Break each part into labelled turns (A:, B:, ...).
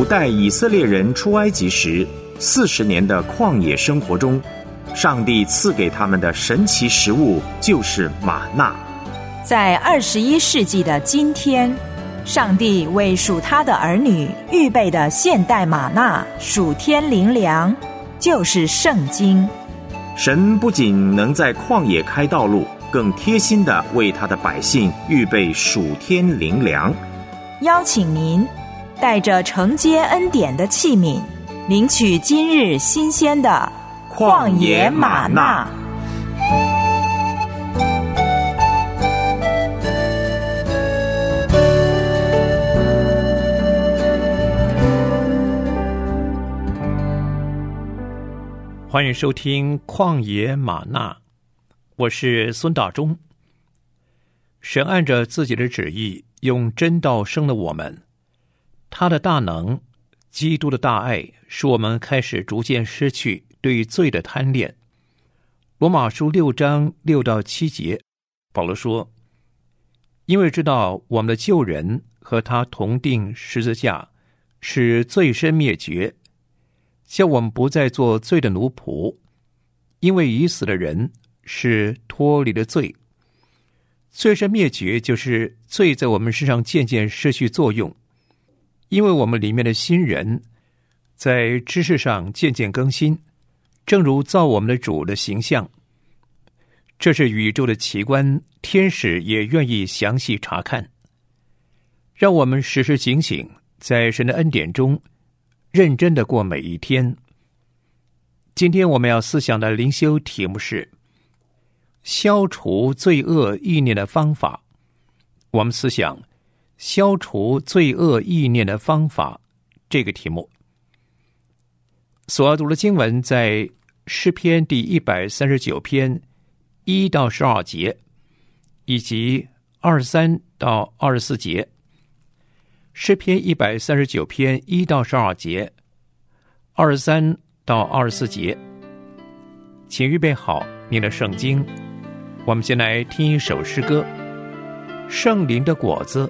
A: 古代以色列人出埃及时40年的旷野生活中，上帝赐给他们的神奇食物就是玛纳。
B: 在21世纪的今天，上帝为属他的儿女预备的现代玛纳属天灵粮，就是圣经。
A: 神不仅能在旷野开道路，更贴心地为他的百姓预备属天灵粮。
B: 邀请您带着承接恩典的器皿，领取今日新鲜的旷野玛纳。
C: 欢迎收听旷野玛纳，我是孙大中。神按着自己的旨意，用真道生了我们。他的大能，基督的大爱，使我们开始逐渐失去对罪的贪恋。罗马书6章6到7节，保罗说：因为知道我们的旧人和他同定十字架，使罪身灭绝，叫我们不再做罪的奴仆，因为已死的人是脱离了罪。罪身灭绝，就是罪在我们身上渐渐失去作用，因为我们里面的新人在知识上渐渐更新，正如造我们的主的形象。这是宇宙的奇观，天使也愿意详细查看。让我们时时警醒，在神的恩典中认真地过每一天。今天我们要思想的灵修题目是消除罪恶意念的方法。我们思想消除罪恶意念的方法这个题目。所要读的经文在诗篇第139篇1到12节，以及23到24节。诗篇139篇1到12节，23到24节。请预备好您的圣经，我们先来听一首诗歌，圣灵的果子。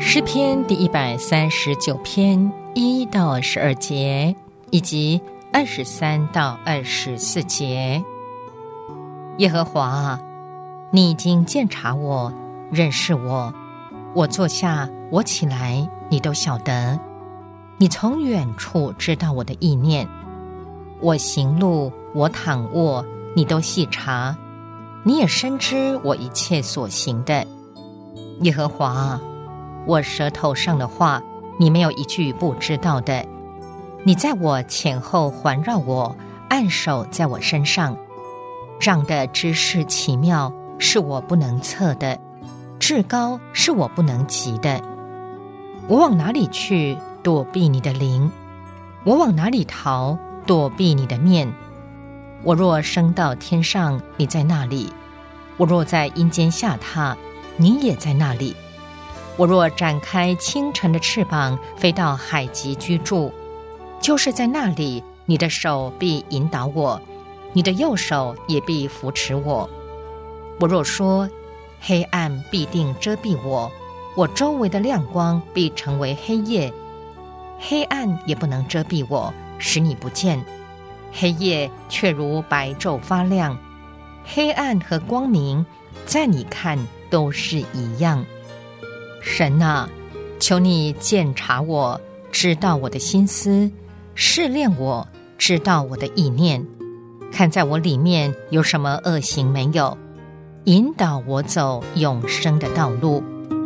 D: 诗篇第139篇1到12节，以及23到24节。耶和华啊，你已经鉴察我，认识我，我坐下，我起来，你都晓得。你从远处知道我的意念，我行路，我躺卧，你都细察。你也深知我一切所行的。耶和华啊，我舌头上的话，你没有一句不知道的。你在我前后环绕我，按手在我身上。仗的知识奇妙，是我不能测的，至高是我不能及的。我往哪里去躲避你的灵？我往哪里逃躲避你的面？我若升到天上，你在那里；我若在阴间下榻，你也在那里。我若展开清晨的翅膀，飞到海极居住，就是在那里，你的手必引导我，你的右手也必扶持我。我若说黑暗必定遮蔽我，我周围的亮光必成为黑夜，黑暗也不能遮蔽我，使你不见。黑夜却如白昼发亮，黑暗和光明在你看都是一样。神啊，求你鉴察我，知道我的心思，试炼我，知道我的意念，看在我里面有什么恶行没有，引导我走永生的道路。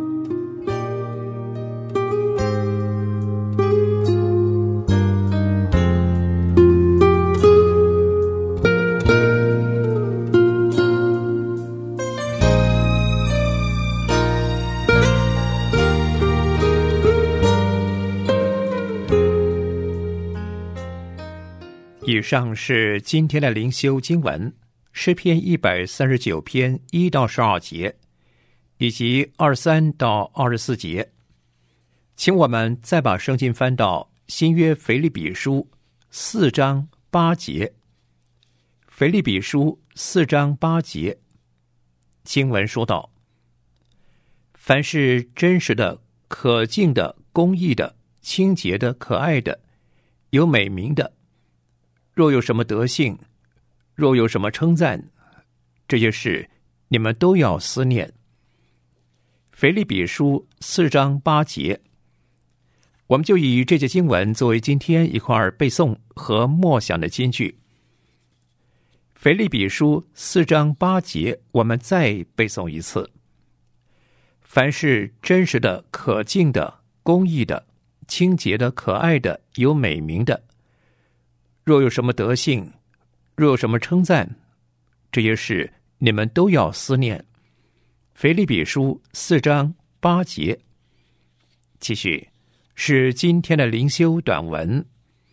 C: 以上是今天的灵修经文，诗篇139篇1到12节，以及23到24节。请我们再把圣经翻到新约腓立比书4章8节。腓立比书4章8节，经文说道：凡是真实的、可敬的、公义的、清洁的、可爱的、有美名的，若有什么德性，若有什么称赞，这些事你们都要思念。腓立比书4章8节，我们就以这节经文作为今天一块儿背诵和默想的金句。腓立比书4章8节，我们再背诵一次：凡是真实的、可敬的、公义的、清洁的、可爱的、有美名的，若有什么德性，若有什么称赞，这些事你们都要思念。腓立比书4章8节。继续是今天的灵修短文，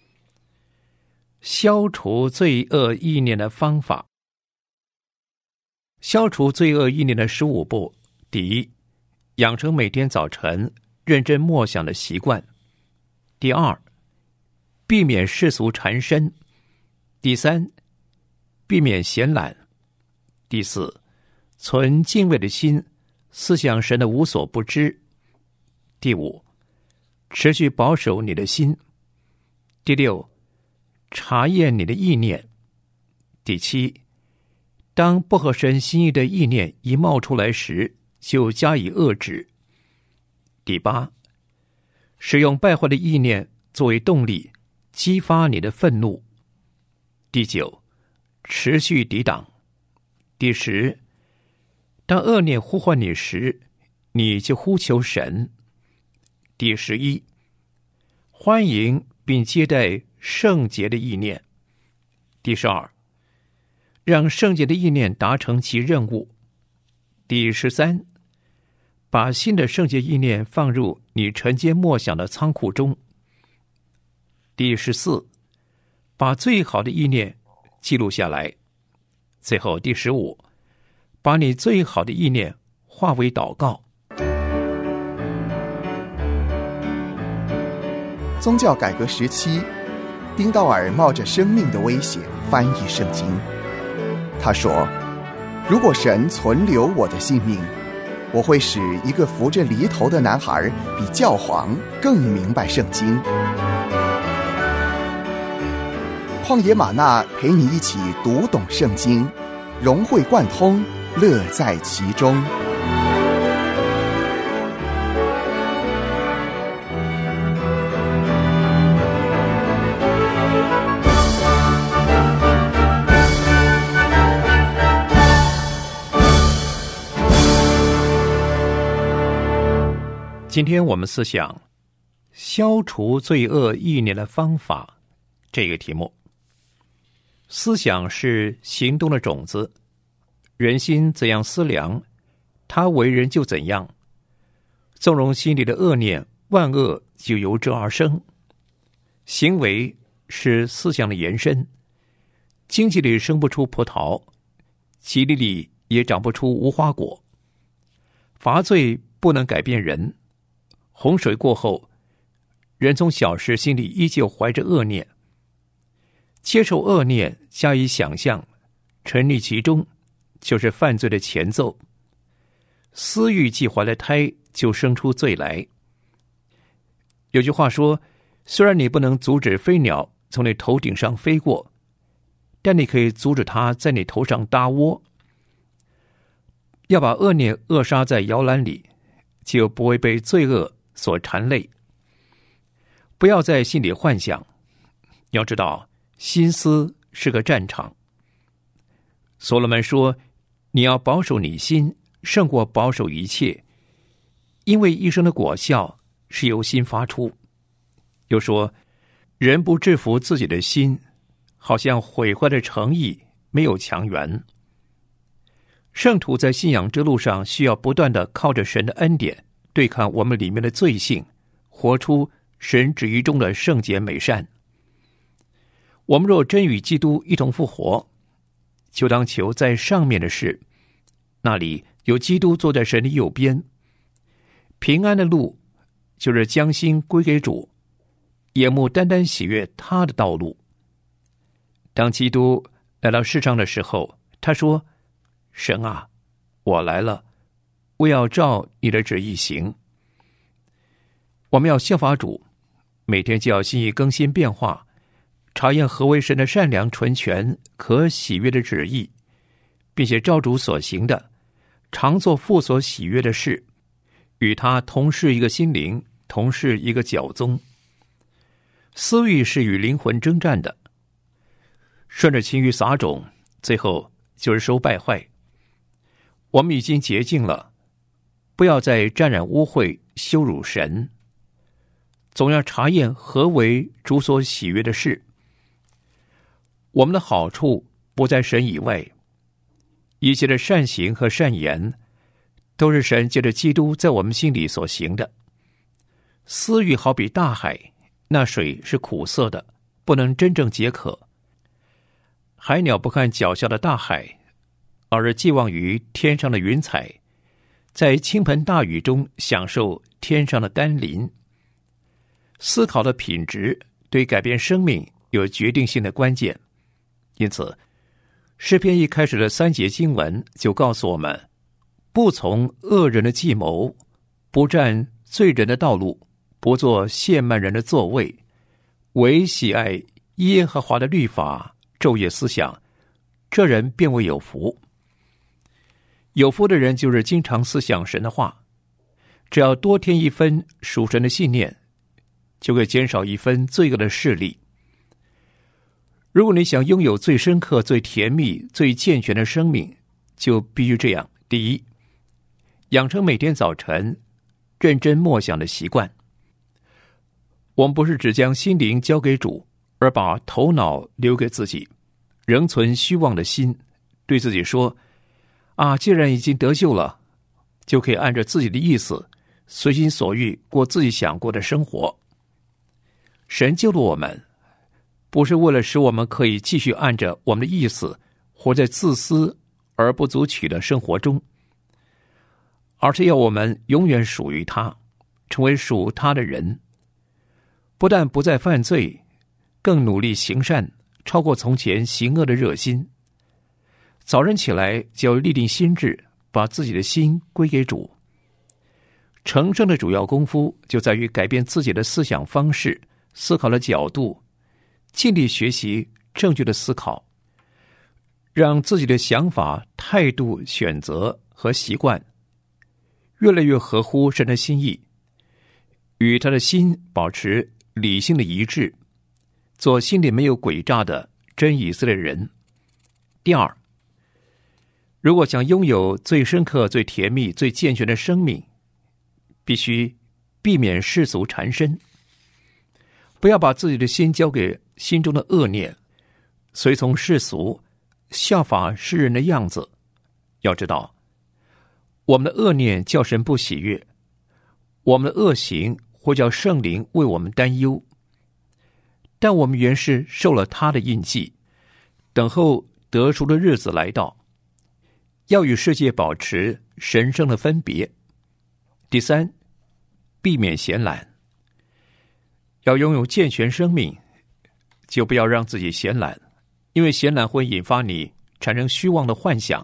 C: 消除罪恶意念的方法。消除罪恶意念的15步：第一，养成每天早晨认真默想的习惯；第二，避免世俗缠身；第三，避免闲懒；第四，存敬畏的心，思想神的无所不知；第五，持续保守你的心；第六，查验你的意念；第七，当不合神心意的意念一冒出来时，就加以遏制；第八，使用败坏的意念作为动力，激发你的愤怒；第九，持续抵挡；第十，当恶念呼唤你时，你就呼求神；第11，欢迎并接待圣洁的意念；第12，让圣洁的意念达成其任务；第13，把新的圣洁意念放入你晨间默想的仓库中；第14，把最好的意念记录下来；最后第15，把你最好的意念化为祷告。
E: 宗教改革时期，丁道尔冒着生命的危险翻译圣经。他说：如果神存留我的性命， 我会使一个扶着犁头的男孩比教皇更明白圣经。旷野吗哪陪你一起读懂圣经，融会贯通，乐在其中。
C: 今天我们思想消除罪恶意念的方法这个题目。思想是行动的种子，人心怎样思量，他为人就怎样。纵容心里的恶念，万恶就由这而生。行为是思想的延伸，荆棘里生不出葡萄，蒺藜里也长不出无花果。罚罪不能改变人，洪水过后，人从小时心里依旧怀着恶念，接受恶念加以想象，沉溺其中，就是犯罪的前奏。私欲既怀了胎，就生出罪来。有句话说，虽然你不能阻止飞鸟从你头顶上飞过，但你可以阻止它在你头上搭窝。要把恶念扼杀在摇篮里，就不会被罪恶所缠累。不要在心里幻想，要知道心思是个战场。所罗门说，你要保守你心，胜过保守一切，因为一生的果效是由心发出。又说，人不制服自己的心，好像毁坏的诚意没有强援。圣徒在信仰之路上需要不断地靠着神的恩典对抗我们里面的罪性，活出神旨意中的圣洁美善。我们若真与基督一同复活，就当求在上面的事，那里有基督坐在神的右边。平安的路就是将心归给主，眼目单单喜悦他的道路。当基督来到世上的时候，他说，神啊，我来了，我要照你的旨意行。我们要效法主，每天就要心意更新变化，查验何为神的善良纯全可喜悦的旨意，并且照主所行的，常做父所喜悦的事，与他同是一个心灵，同是一个教宗。私欲是与灵魂征战的，顺着情欲撒种，最后就是收败坏。我们已经洁净了，不要再沾染污秽，羞辱神。总要查验何为主所喜悦的事。我们的好处不在神以外，一切的善行和善言，都是神借着基督在我们心里所行的。私欲好比大海，那水是苦涩的，不能真正解渴。海鸟不看脚下的大海，而是寄望于天上的云彩，在倾盆大雨中享受天上的甘霖。思考的品质对改变生命有决定性的关键。因此，诗篇一开始的3节经文就告诉我们，不从恶人的计谋，不占罪人的道路，不做亵慢人的座位，唯喜爱耶和华的律法，昼夜思想，这人便为有福。有福的人就是经常思想神的话，只要多添一分属神的信念，就会减少一分罪恶的势力。如果你想拥有最深刻、最甜蜜、最健全的生命，就必须这样：第一，养成每天早晨认真默想的习惯。我们不是只将心灵交给主，而把头脑留给自己，仍存虚妄的心，对自己说，既然已经得救了，就可以按照自己的意思，随心所欲过自己想过的生活。神救了我们，不是为了使我们可以继续按着我们的意思活在自私而不足取的生活中，而是要我们永远属于他，成为属他的人。不但不再犯罪，更努力行善，超过从前行恶的热心。早晨起来就要立定心志，把自己的心归给主。 成圣的主要功夫就在于改变自己的思想方式、思考的角度，尽力学习正确的思考，让自己的想法、态度、选择和习惯越来越合乎神的心意，与他的心保持理性的一致，做心里没有诡诈的真以色列人。第二，如果想拥有最深刻、最甜蜜、最健全的生命，必须避免世俗缠身，不要把自己的心交给心中的恶念，随从世俗，效法世人的样子。要知道，我们的恶念叫神不喜悦，我们的恶行或叫圣灵为我们担忧，但我们原是受了他的印记，等候得赎的日子来到，要与世界保持神圣的分别。第三，避免闲懒。要拥有健全生命，就不要让自己闲懒，因为闲懒会引发你产生虚妄的幻想。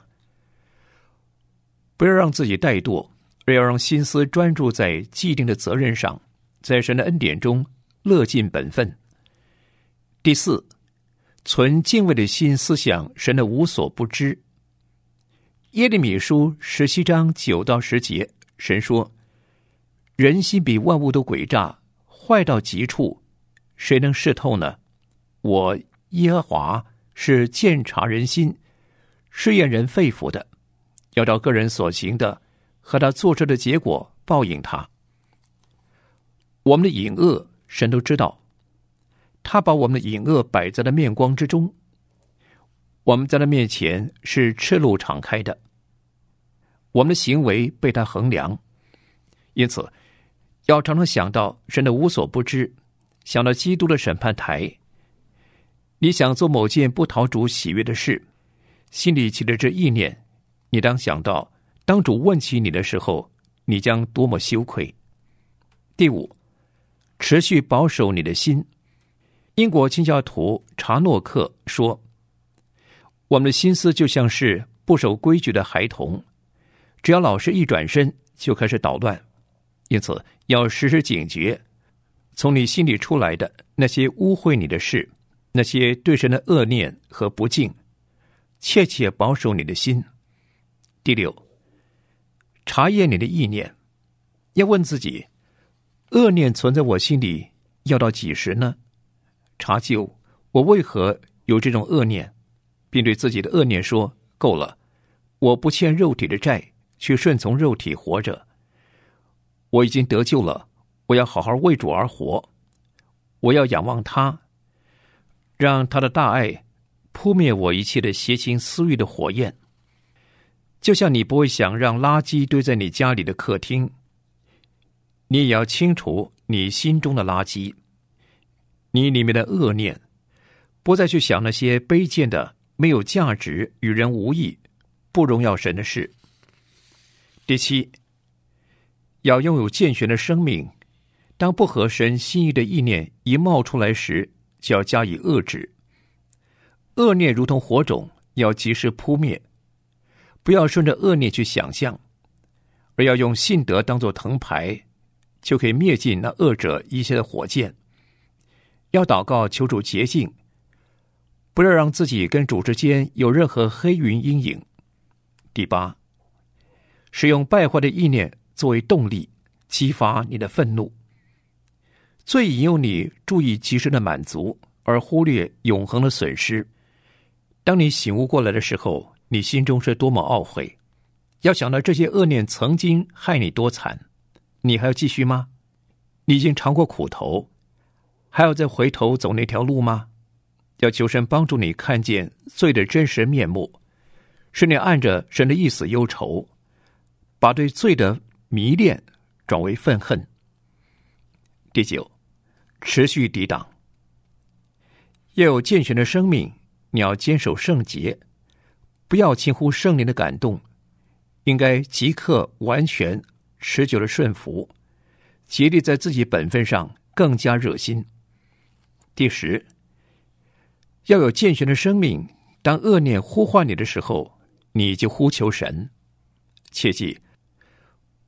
C: 不要让自己怠惰，而要让心思专注在既定的责任上，在神的恩典中乐尽本分。第四，存敬畏的心思想神的无所不知。耶利米书17章9到10节，神说：人心比万物都诡诈，坏到极处，谁能识透呢？我耶和华是鉴察人心、试验人肺腑的，要照个人所行的和他做出的结果报应他。我们的隐恶神都知道，他把我们的隐恶摆在了面光之中，我们在他面前是赤露敞开的，我们的行为被他衡量。因此要常常想到神的无所不知，想到基督的审判台。你想做某件不讨主喜悦的事，心里起了这意念，你当想到当主问起你的时候，你将多么羞愧。第五，持续保守你的心。英国清教徒查诺克说，我们的心思就像是不守规矩的孩童，只要老师一转身就开始捣乱。因此要时时警觉，从你心里出来的那些污秽你的事，那些对神的恶念和不敬，切切保守你的心。第六，查验你的意念，要问自己，恶念存在我心里要到几时呢？查究我为何有这种恶念，并对自己的恶念说，够了，我不欠肉体的债，去顺从肉体活着。我已经得救了，我要好好为主而活，我要仰望他，让他的大爱扑灭我一切的邪情私欲的火焰。就像你不会想让垃圾堆在你家里的客厅，你也要清除你心中的垃圾，你里面的恶念，不再去想那些卑贱的、没有价值、与人无益、不荣耀神的事。第七，要拥有健全的生命，当不合神心意的意念一冒出来时，就要加以遏制。恶念如同火种，要及时扑灭，不要顺着恶念去想象，而要用信德当作藤牌，就可以灭尽那恶者一切的火箭。要祷告求主洁净，不要让自己跟主之间有任何黑云阴影。第八，使用败坏的意念作为动力，激发你的愤怒。最引诱你注意及时的满足，而忽略永恒的损失。当你醒悟过来的时候，你心中是多么懊悔。要想到这些恶念曾经害你多惨，你还要继续吗？你已经尝过苦头，还要再回头走那条路吗？要求神帮助你看见罪的真实面目，使你按着神的意思忧愁，把对罪的迷恋转为愤恨。第九，持续抵挡。要有健全的生命，你要坚守圣洁，不要轻忽圣灵的感动，应该即刻完全持久的顺服，竭力在自己本分上更加热心。第十，要有健全的生命，当恶念呼唤你的时候，你就呼求神。切记，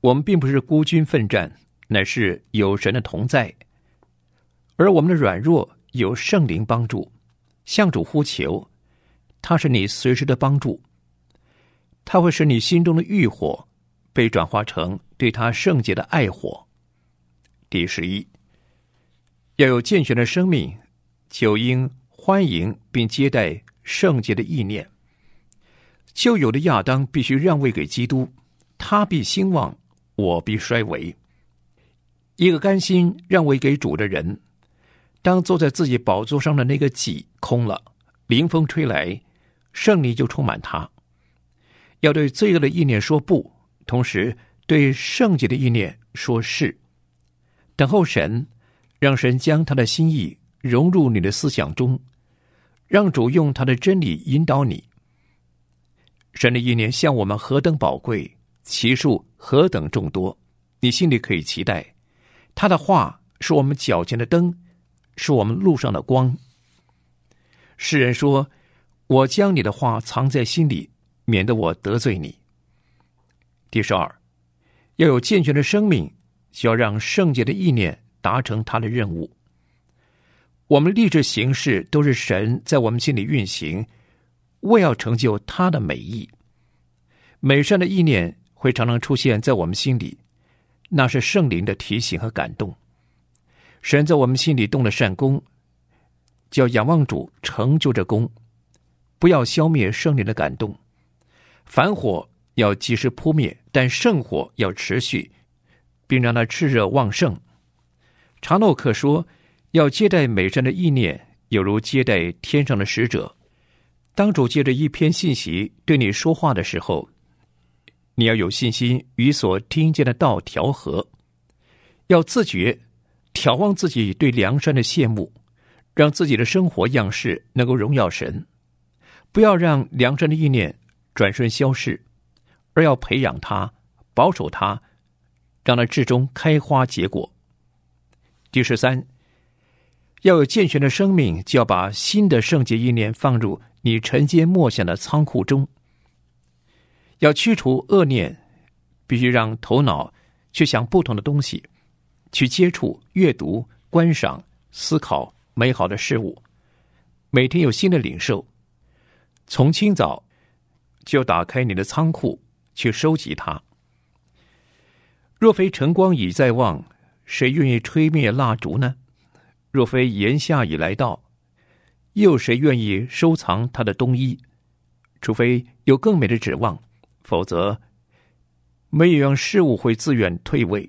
C: 我们并不是孤军奋战，乃是有神的同在，而我们的软弱有圣灵帮助，向主呼求，他是你随时的帮助，他会使你心中的欲火被转化成对他圣洁的爱火。第11，要有健全的生命，就应欢迎并接待圣洁的意念。旧有的亚当必须让位给基督，他必兴旺，我必衰微。一个甘心让位给主的人，当坐在自己宝座上的那个己空了，临风吹来，圣灵就充满他。要对罪恶的意念说不，同时对圣洁的意念说是。等候神，让神将他的心意融入你的思想中，让主用他的真理引导你。神的意念向我们何等宝贵，其数何等众多，你心里可以期待。他的话是我们脚前的灯，是我们路上的光。诗人说，我将你的话藏在心里，免得我得罪你。第12，要有健全的生命，就要让圣洁的意念达成他的任务。我们立志行事都是神在我们心里运行，为要成就他的美意。美善的意念会常常出现在我们心里，那是圣灵的提醒和感动。神在我们心里动了善功，就要仰望主成就这功，不要消灭圣灵的感动。凡火要及时扑灭，但圣火要持续，并让它炽热旺盛。查诺克说，要接待美善的意念，有如接待天上的使者。当主借着一篇信息对你说话的时候，你要有信心与所听见的道调和，要自觉眺望自己对良善的羡慕，让自己的生活样式能够荣耀神。不要让良善的意念转瞬消逝，而要培养它，保守它，让它至终开花结果。第13，要有健全的生命，就要把新的圣洁意念放入你沉积默想的仓库中。要驱除恶念，必须让头脑去想不同的东西，去接触、阅读、观赏、思考美好的事物，每天有新的领受。从清早就打开你的仓库去收集它。若非晨光已在望，谁愿意吹灭蜡烛呢？若非炎夏已来到，又谁愿意收藏他的冬衣？除非有更美的指望，否则没有样事物会自愿退位。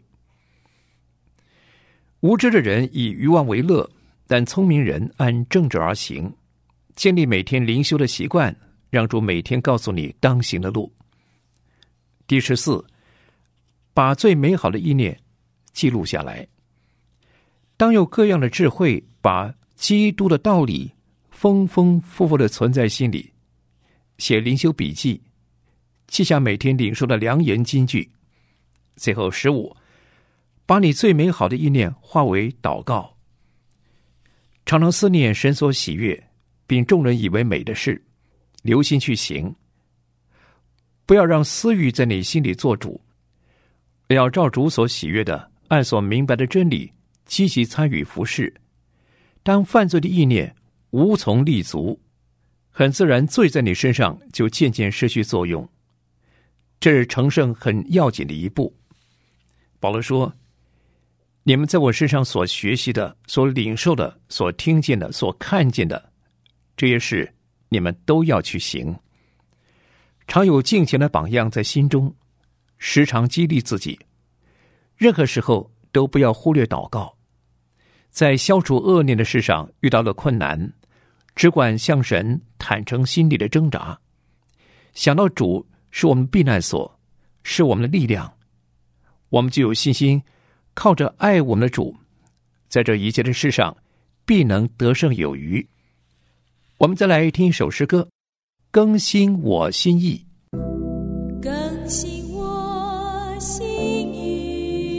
C: 无知的人以愚妄为乐，但聪明人按正直而行。建立每天灵修的习惯，让主每天告诉你当行的路。第14，把最美好的意念记录下来。当有各样的智慧，把基督的道理丰丰富富的存在心里，写灵修笔记，记下每天领受的良言金句。最后15，把你最美好的意念化为祷告，常常思念神所喜悦并众人以为美的事，留心去行。不要让私欲在你心里做主，要照主所喜悦的，按所明白的真理积极参与服事。当犯罪的意念无从立足，很自然罪在你身上就渐渐失去作用。这是成圣很要紧的一步。保罗说，你们在我身上所学习的、所领受的、所听见的、所看见的，这些事你们都要去行。常有敬虔的榜样在心中，时常激励自己。任何时候都不要忽略祷告。在消除恶念的事上遇到了困难，只管向神坦诚心里的挣扎，想到主是我们避难所，是我们的力量，我们就有信心靠着爱我们的主，在这一切的事上必能得胜有余。我们再来听一首诗歌，更新我心意。
F: 更新我心意，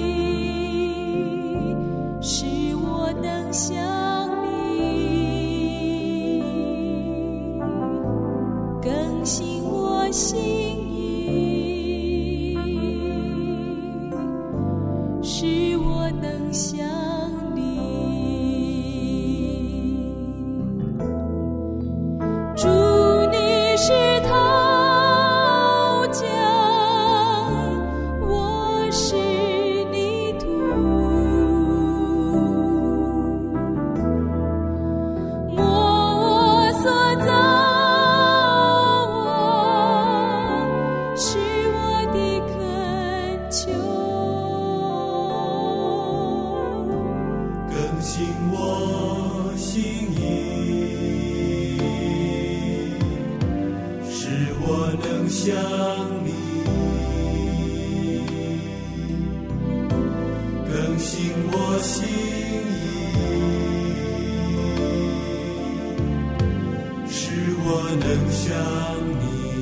F: 使我能像你。更新我心意， 使我能想你。主，你是陶匠，我是泥土，摸我所造，是我的恳求。
G: 更新我心意，使我能想你。更新我心意，使我能想你。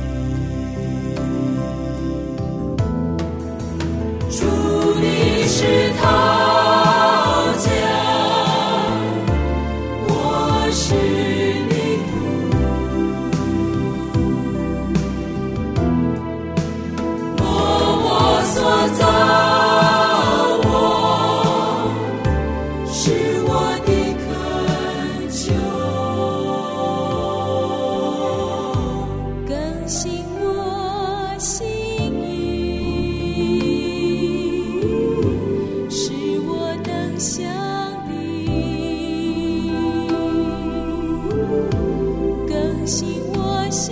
F: 主，你是陶匠，我是泥土，摸我所造，我是我的恳求。更新我心意，使我能想你。更新我心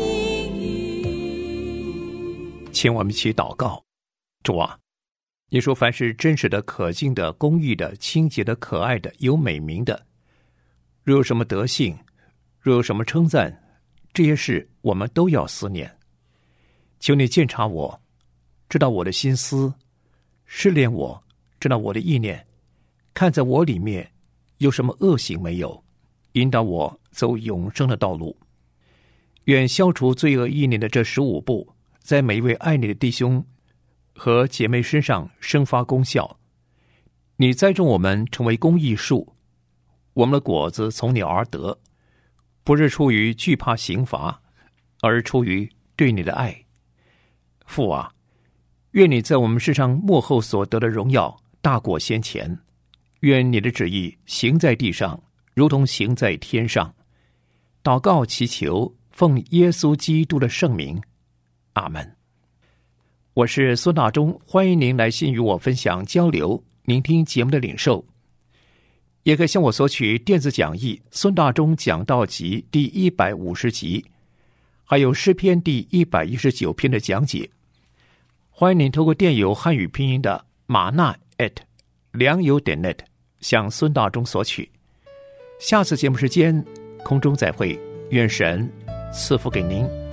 F: 意。
C: 请我们一起祷告。主啊，你说凡是真实的、可敬的、公义的、清洁的、可爱的、有美名的，若有什么德性，若有什么称赞，这些事我们都要思念。求你鉴察我，知道我的心思，试炼我，知道我的意念，看在我里面有什么恶行没有，引导我走永生的道路。愿消除罪恶意念的这15步，在每一位爱你的弟兄和姐妹身上生发功效。你栽种我们成为公义树，我们的果子从你而得，不是出于惧怕刑罚，而出于对你的爱。父啊，愿你在我们身上末后所得的荣耀大过先前，愿你的旨意行在地上，如同行在天上。祷告祈求，奉耶稣基督的圣名，阿们。我是孙大中，欢迎您来信与我分享交流，聆听节目的领受。也可以向我索取电子讲义《孙大中讲道集》第150集，还有诗篇第119篇的讲解。欢迎您透过电邮汉语拼音的马纳良友.net 向孙大中索取。下次节目时间空中再会，愿神赐福给您。